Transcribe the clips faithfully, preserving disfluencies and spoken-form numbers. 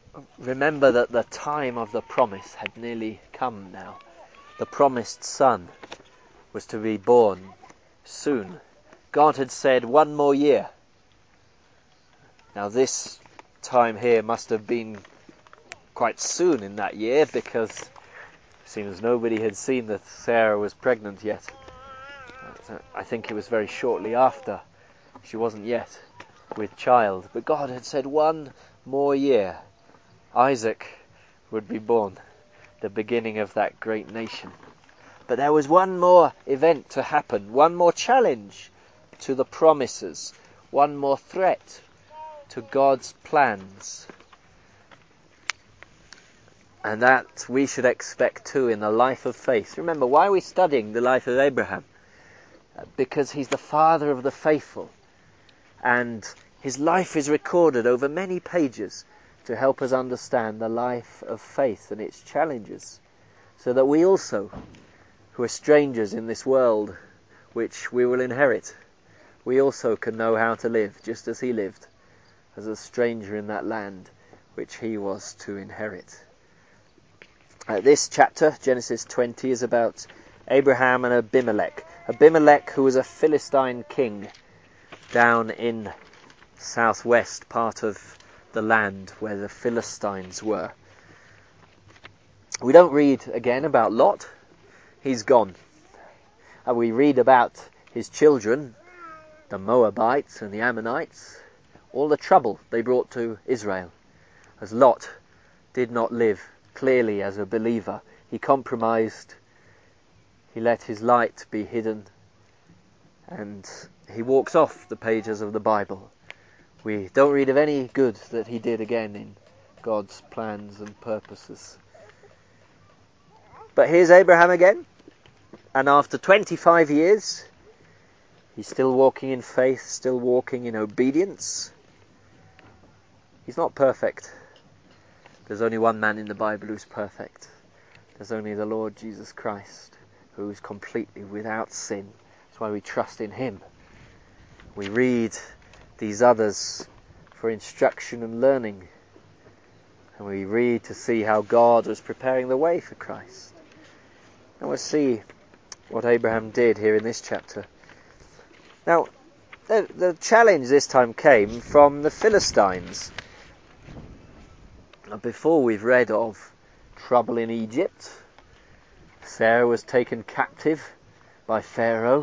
remember that the time of the promise had nearly come now. The promised son was to be born soon. God had said one more year. Now this time here must have been quite soon in that year, because it seems nobody had seen that Sarah was pregnant yet. I think it was very shortly after. She wasn't yet with child. But God had said one more year. Isaac would be born, the beginning of that great nation. But there was one more event to happen, one more challenge to the promises, one more threat to God's plans. And that we should expect too in the life of faith. Remember, why are we studying the life of Abraham? Because he's the father of the faithful. And his life is recorded over many pages to help us understand the life of faith and its challenges, so that we also, who are strangers in this world which we will inherit, we also can know how to live just as he lived, as a stranger in that land which he was to inherit. Uh, this chapter, Genesis twenty, is about Abraham and Abimelech. Abimelech, who was a Philistine king down in southwest part of the land where the Philistines were. We don't read again about Lot. He's gone. And we read about his children, the Moabites and the Ammonites, all the trouble they brought to Israel, as Lot did not live clearly as a believer. He compromised, he let his light be hidden, and he walks off the pages of the Bible. We don't read of any good that he did again in God's plans and purposes. But here's Abraham again, and after twenty-five years, he's still walking in faith, still walking in obedience. He's not perfect. There's only one man in the Bible who's perfect. There's only the Lord Jesus Christ, who is completely without sin. That's why we trust in him. We read these others for instruction and learning, and we read to see how God was preparing the way for Christ. And we'll see what Abraham did here in this chapter. Now, the, the challenge this time came from the Philistines. Now, before we've read of trouble in Egypt, Sarah was taken captive by Pharaoh,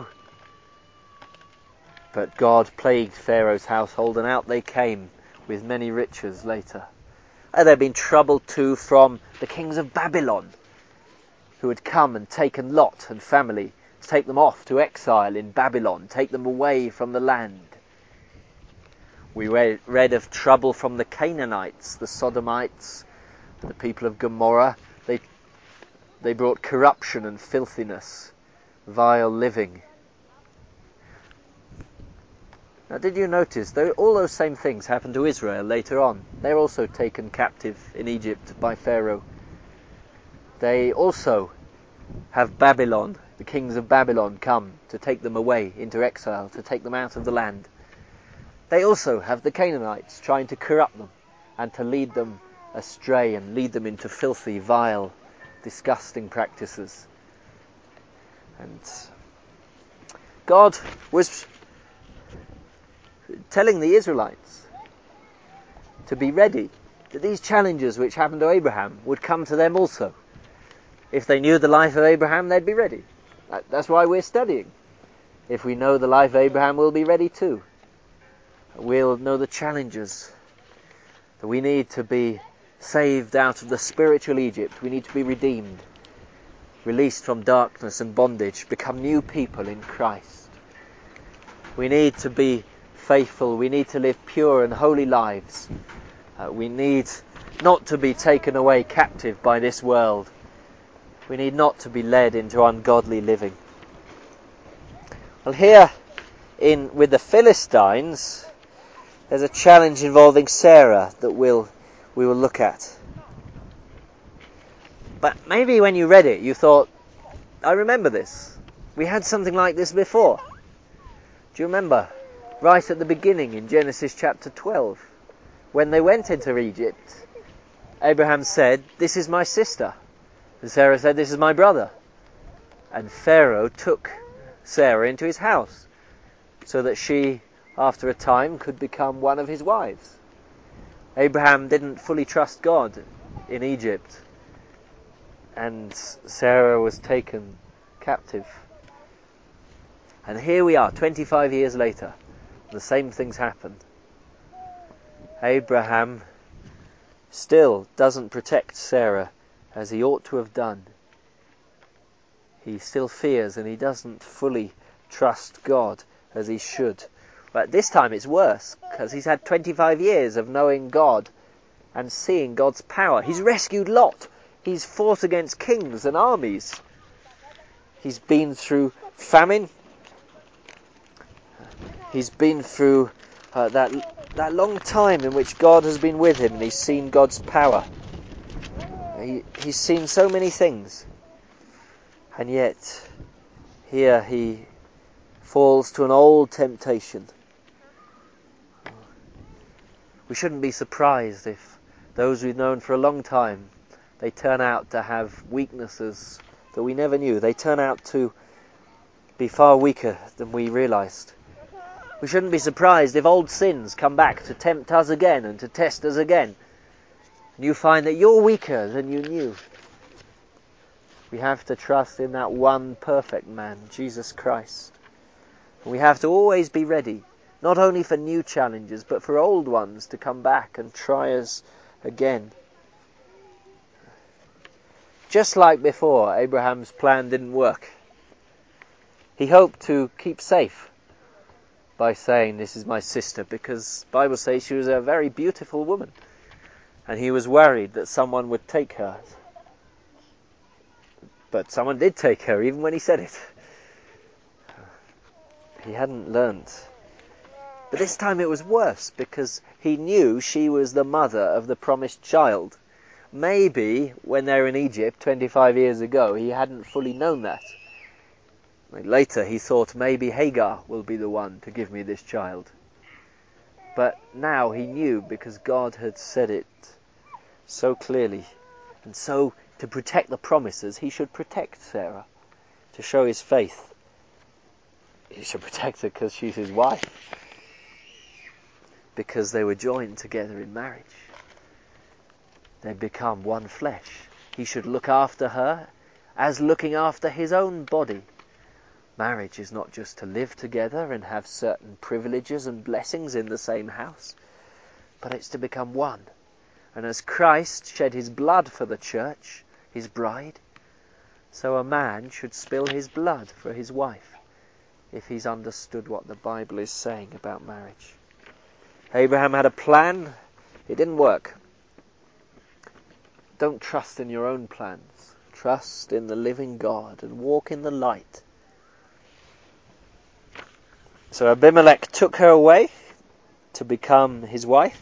but God plagued Pharaoh's household, and out they came with many riches later. And there had been trouble too from the kings of Babylon, who had come and taken Lot and family, to take them off to exile in Babylon, take them away from the land. We read, read of trouble from the Canaanites, the Sodomites, the people of Gomorrah. They, they brought corruption and filthiness, vile living. Now, did you notice, though all those same things happened to Israel later on? They're also taken captive in Egypt by Pharaoh. They also have Babylon, the kings of Babylon, come to take them away into exile, to take them out of the land. They also have the Canaanites trying to corrupt them and to lead them astray and lead them into filthy, vile, disgusting practices. And God was telling the Israelites to be ready, that these challenges which happened to Abraham would come to them also. If they knew the life of Abraham, they'd be ready. That's why we're studying. If we know the life of Abraham, we'll be ready too. We'll know the challenges. That we need to be saved out of the spiritual Egypt. We need to be redeemed, released from darkness and bondage, become new people in Christ. We need to be faithful. We need to live pure and holy lives. Uh, we need not to be taken away captive by this world. We need not to be led into ungodly living. Well, here in with the Philistines, there's a challenge involving Sarah that we'll we will look at. But maybe when you read it, you thought, I remember this. We had something like this before. Do you remember? Right at the beginning in Genesis chapter twelve, when they went into Egypt, Abraham said, "This is my sister." And Sarah said, "This is my brother." And Pharaoh took Sarah into his house so that she, after a time, could become one of his wives. Abraham didn't fully trust God in Egypt, and Sarah was taken captive. And here we are, twenty-five years later, the same things happened. Abraham still doesn't protect Sarah as he ought to have done. He still fears, and he doesn't fully trust God as he should. But this time it's worse, because he's had twenty-five years of knowing God and seeing God's power. He's rescued Lot. He's fought against kings and armies. He's been through famine. He's been through uh, that that long time in which God has been with him, and he's seen God's power. He, he's seen so many things. And yet, here he falls to an old temptation. We shouldn't be surprised if those we've known for a long time, they turn out to have weaknesses that we never knew. They turn out to be far weaker than we realised. We shouldn't be surprised if old sins come back to tempt us again and to test us again. And you find that you're weaker than you knew. We have to trust in that one perfect man, Jesus Christ. And we have to always be ready, not only for new challenges, but for old ones to come back and try us again. Just like before, Abraham's plan didn't work. He hoped to keep safe by saying, "This is my sister," because the Bible says she was a very beautiful woman. And he was worried that someone would take her. But someone did take her, even when he said it. He hadn't learnt. But this time it was worse, because he knew she was the mother of the promised child. Maybe, when they were in Egypt twenty-five years ago, he hadn't fully known that. Later he thought, maybe Hagar will be the one to give me this child. But now he knew, because God had said it so clearly. And so, to protect the promises, he should protect Sarah, to show his faith. He should protect her because she's his wife, because they were joined together in marriage. They become one flesh. He should look after her as looking after his own body. Marriage is not just to live together and have certain privileges and blessings in the same house, but it's to become one. And as Christ shed his blood for the church, his bride, so a man should spill his blood for his wife, if he's understood what the Bible is saying about marriage. Abraham had a plan. It didn't work. Don't trust in your own plans. Trust in the living God and walk in the light. So Abimelech took her away to become his wife.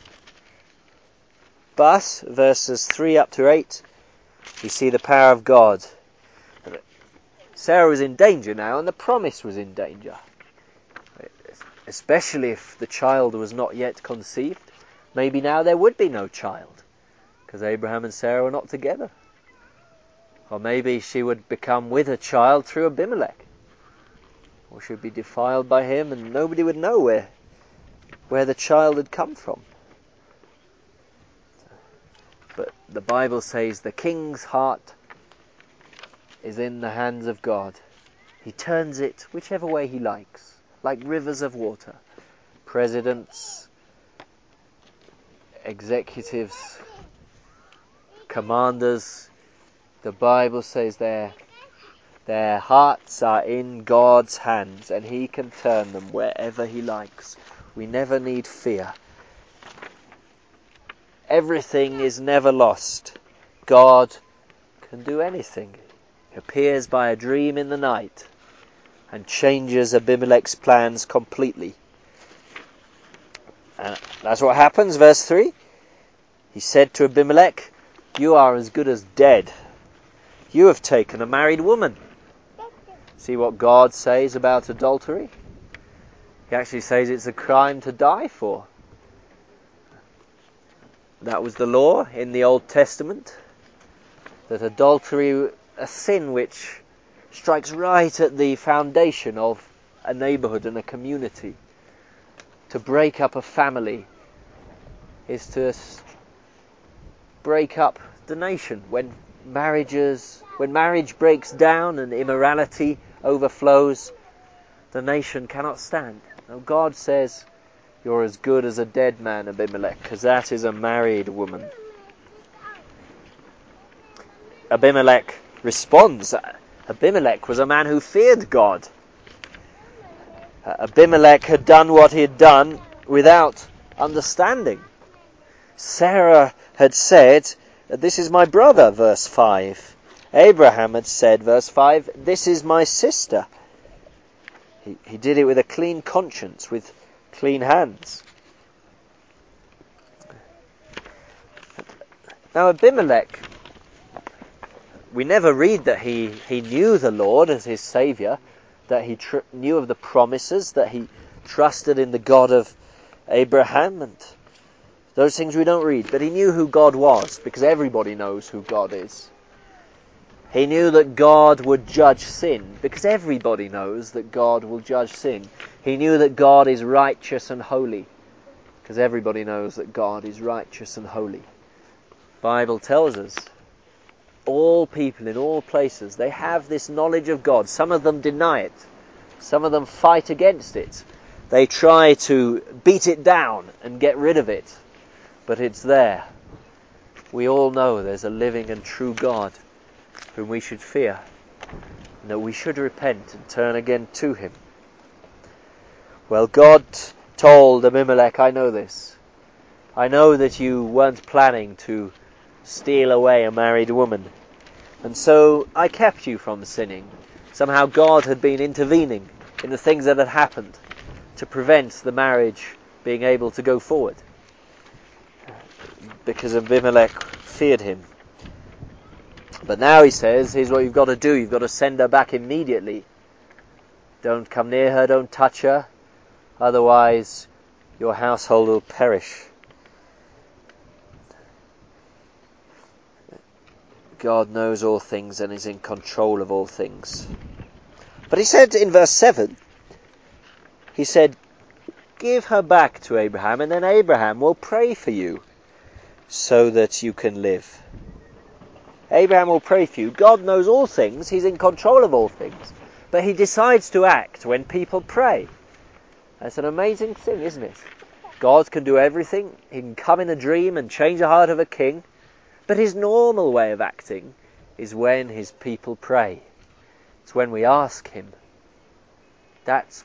But, verses three up to eight, we see the power of God. Sarah was in danger now, and the promise was in danger. Especially if the child was not yet conceived. Maybe now there would be no child, because Abraham and Sarah were not together. Or maybe she would become with a child through Abimelech. Or she would be defiled by him, and nobody would know where, where the child had come from. But the Bible says the king's heart is in the hands of God. He turns it whichever way he likes, like rivers of water. Presidents, executives, commanders, the Bible says their, their hearts are in God's hands, and he can turn them wherever he likes. We never need fear. Everything is never lost. God can do anything. He appears by a dream in the night and changes Abimelech's plans completely. And that's what happens, verse three. He said to Abimelech, "You are as good as dead. You have taken a married woman." See what God says about adultery? He actually says it's a crime to die for. That was the law in the Old Testament, that adultery, a sin which strikes right at the foundation of a neighbourhood and a community. To break up a family is to break up the nation. When marriages, when marriage breaks down and immorality overflows, the nation cannot stand. Now God says, you're as good as a dead man, Abimelech, because that is a married woman. Abimelech responds. Abimelech was a man who feared God. Abimelech had done what he had done without understanding. Sarah had said, this is my brother, verse five. Abraham had said, verse five, this is my sister. He, he did it with a clean conscience, with clean hands. Now Abimelech, we never read that he, he knew the Lord as his Saviour, that he tr- knew of the promises, that he trusted in the God of Abraham, and those things we don't read. But he knew who God was, because everybody knows who God is. He knew that God would judge sin, because everybody knows that God will judge sin. He knew that God is righteous and holy, because everybody knows that God is righteous and holy. The Bible tells us all people in all places, they have this knowledge of God. Some of them deny it. Some of them fight against it. They try to beat it down and get rid of it. But it's there. We all know there's a living and true God whom we should fear, and that we should repent and turn again to him. Well, God told Abimelech, I know this. I know that you weren't planning to steal away a married woman, and so I kept you from sinning. Somehow God had been intervening in the things that had happened to prevent the marriage being able to go forward, because Abimelech feared him. But now he says, here's what you've got to do. You've got to send her back immediately. Don't come near her, don't touch her, otherwise your household will perish. God knows all things and is in control of all things. But he said in verse seven, he said, give her back to Abraham, and then Abraham will pray for you so that you can live. Abraham will pray for you. God knows all things. He's in control of all things. But he decides to act when people pray. That's an amazing thing, isn't it? God can do everything. He can come in a dream and change the heart of a king. But his normal way of acting is when his people pray. It's when we ask him. That's,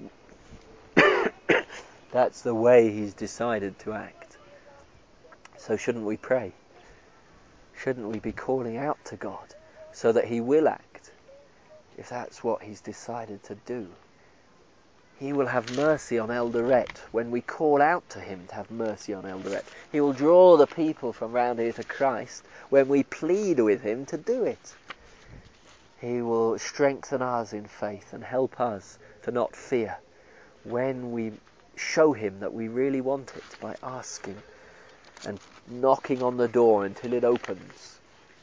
that's the way he's decided to act. So shouldn't we pray? Shouldn't we be calling out to God so that he will act, if that's what he's decided to do? He will have mercy on Eldoret when we call out to him to have mercy on Eldoret. He will draw the people from round here to Christ when we plead with him to do it. He will strengthen us in faith and help us to not fear when we show him that we really want it by asking and knocking on the door until it opens.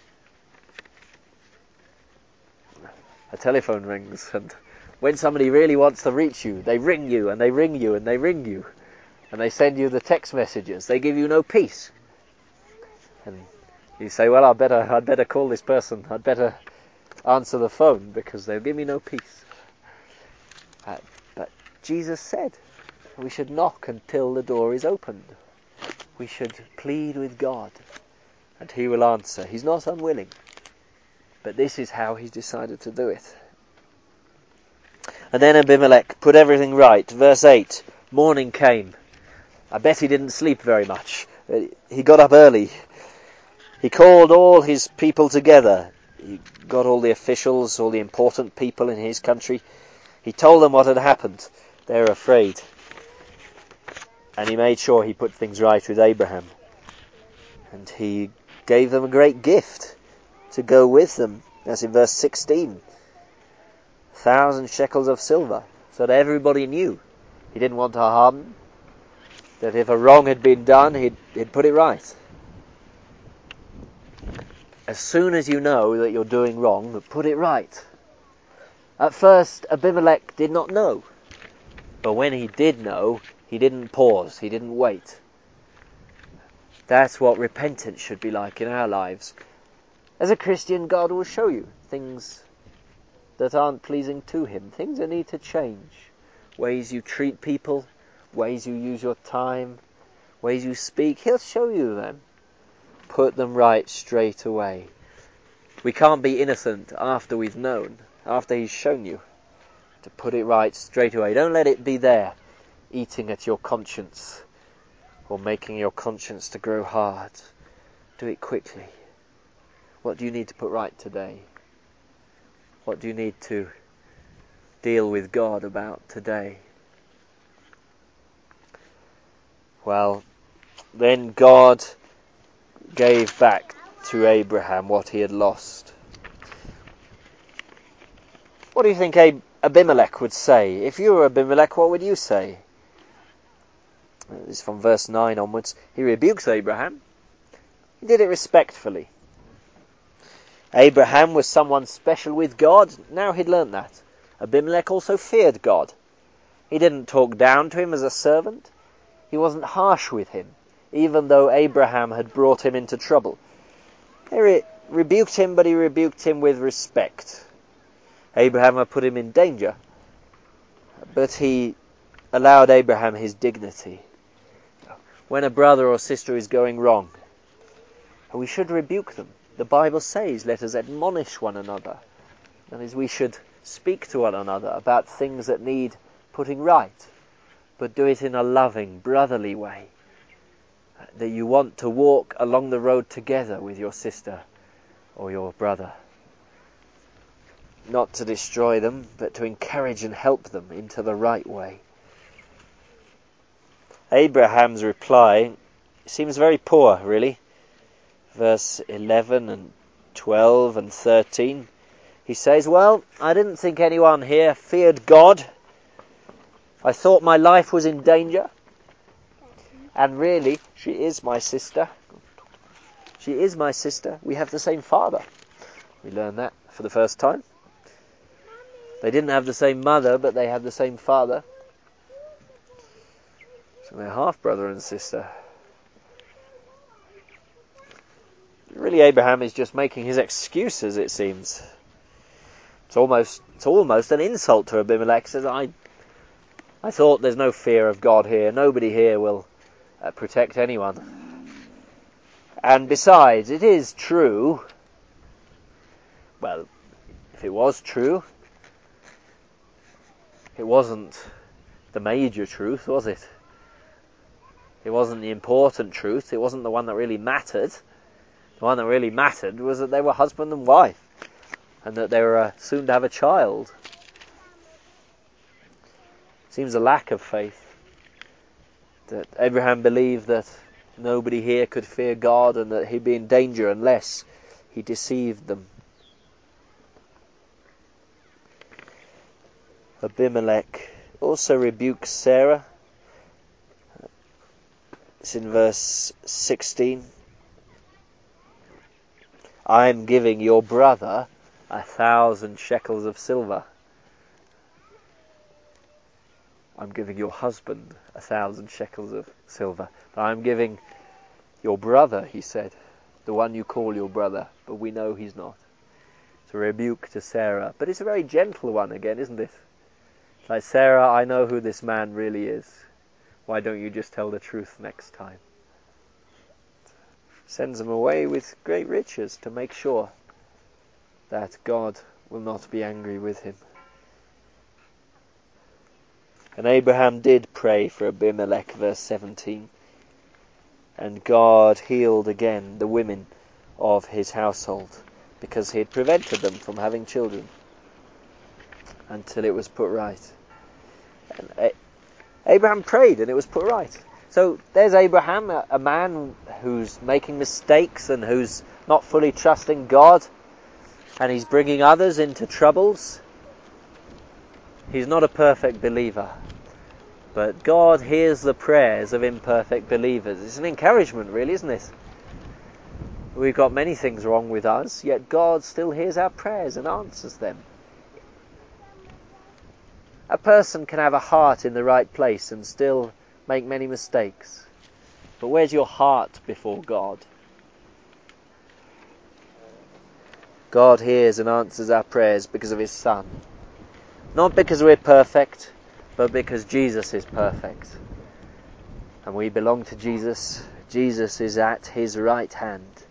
A telephone rings, and when somebody really wants to reach you, they ring you and they ring you and they ring you and they send you the text messages. They give you no peace. And you say, well, I'd better, I'd better call this person. I'd better answer the phone because they'll give me no peace. Uh, but Jesus said we should knock until the door is opened. We should plead with God and he will answer. He's not unwilling, but this is how he's decided to do it. And then Abimelech put everything right. Verse eight, morning came. I bet he didn't sleep very much. He got up early. He called all his people together. He got all the officials, all the important people in his country. He told them what had happened. They were afraid. And he made sure he put things right with Abraham. And he gave them a great gift to go with them. That's in verse sixteen. A thousand shekels of silver. So that everybody knew. He didn't want to harm them. That if a wrong had been done, he'd, he'd put it right. as soon as you know that you're doing wrong, put it right. At first, Abimelech did not know. But when he did know, he didn't pause, he didn't wait. That's what repentance should be like in our lives. As a Christian, God will show you things that aren't pleasing to him, things that need to change. Ways you treat people, ways you use your time, ways you speak, he'll show you them. Put them right straight away. We can't be innocent after we've known, after he's shown you. To put it right straight away. Don't let it be there, eating at your conscience, or making your conscience to grow hard. Do it quickly. What do you need to put right today? What do you need to deal with God about today? Well, then God gave back to Abraham what he had lost. What do you think Abimelech would say? If you were Abimelech, what would you say? This is from verse nine onwards. He rebukes Abraham. He did it respectfully. Abraham was someone special with God. Now he'd learnt that. Abimelech also feared God. He didn't talk down to him as a servant. He wasn't harsh with him, even though Abraham had brought him into trouble. He re- rebuked him, but he rebuked him with respect. Abraham had put him in danger, but he allowed Abraham his dignity. When a brother or sister is going wrong, we should rebuke them. The Bible says, let us admonish one another. That is, we should speak to one another about things that need putting right, but do it in a loving, brotherly way. That you want to walk along the road together with your sister or your brother. Not to destroy them, but to encourage and help them into the right way. Abraham's reply seems very poor, really. Verse eleven and twelve and thirteen. He says, well, I didn't think anyone here feared God. I thought my life was in danger. And really, she is my sister. She is my sister. We have the same father. We learn that for the first time. They didn't have the same mother, but they had the same father. So they're half brother and sister. Really, Abraham is just making his excuses, it seems. It's almost it's almost an insult to Abimelech. He says, I, I thought there's no fear of God here. Nobody here will uh, protect anyone. And besides, it is true. Well, if it was true, it wasn't the major truth, was it? It wasn't the important truth. It wasn't the one that really mattered. The one that really mattered was that they were husband and wife, and that they were uh, soon to have a child. Seems a lack of faith. That Abraham believed that nobody here could fear God and that he'd be in danger unless he deceived them. Abimelech also rebukes Sarah. It's in verse sixteen. I am giving your brother a thousand shekels of silver. I'm giving your husband a thousand shekels of silver. But I'm giving your brother, he said, the one you call your brother, but we know he's not. It's a rebuke to Sarah. But it's a very gentle one again, isn't it? It's like, Sarah, I know who this man really is. Why don't you just tell the truth next time? Sends them away with great riches to make sure that God will not be angry with him. And Abraham did pray for Abimelech, verse seventeen. And God healed again the women of his household, because he had prevented them from having children until it was put right. And Abraham prayed and it was put right. So there's Abraham, a, a man who's making mistakes and who's not fully trusting God, and he's bringing others into troubles. He's not a perfect believer, but God hears the prayers of imperfect believers. It's an encouragement, really, isn't it? We've got many things wrong with us, yet God still hears our prayers and answers them. A person can have a heart in the right place and still make many mistakes. But where's your heart before God? God hears and answers our prayers because of His Son. Not because we're perfect, but because Jesus is perfect. And we belong to Jesus. Jesus is at His right hand.